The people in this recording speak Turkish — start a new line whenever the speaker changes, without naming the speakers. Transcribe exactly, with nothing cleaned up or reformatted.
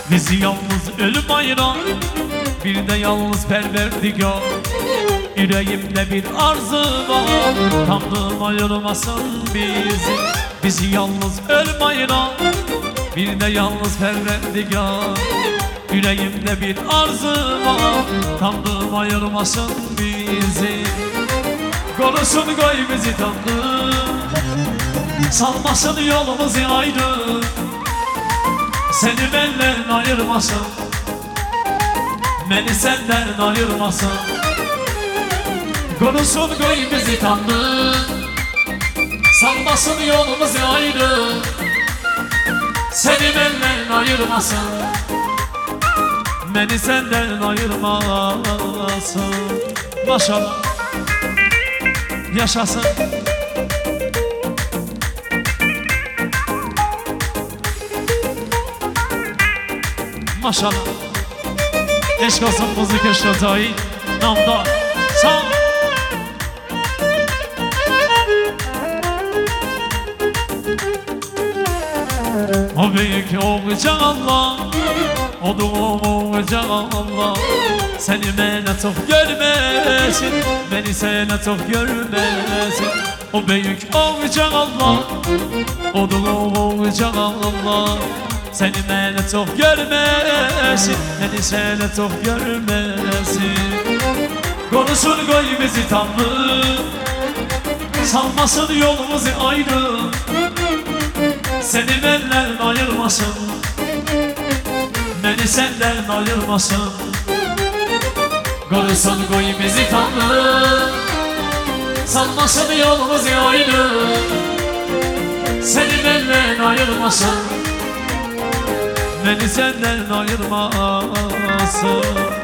Bizi yalnız ölüm ayıran, bir de yalnız perverdigar. Yüreğimde bir arzu var, Tanrım ayırmasın bizi. Bizi yalnız ölüm ayıran, bir de yalnız perverdigar. Yüreğimde bir arzu var, Tanrım ayırmasın bizi. Korusun koy bizi Tanrım, salmasın yolumuzu ayrı. Seni benden ayırmasın, beni senden ayırmasın. Korusun koy bizi Tanrım, salmasın yolumuzu ayrı. Seni benden ayırmasın, beni senden ayırmasın. Maşallah, yaşasın. Maşallah. Eşk olsun müzik eşrotayı namdar. Sağ ol. O büyük olacak Allah, o doğum olacak Allah. Seni bana çok görmesin, beni sana çok görmesin. O büyük olacak Allah, o doğum olacak Allah. Seni bana çok görmesin, beni sana çok görmesin. Korusun koy bizi Tanrım, salmasın yolumuzu ayrı. Seni benden ayırmasın, beni senden ayırmasın. Korusun koy bizi Tanrım, salmasın yolumuzu ayrı. Seni benden ayırmasın, beni senden ayırmasın.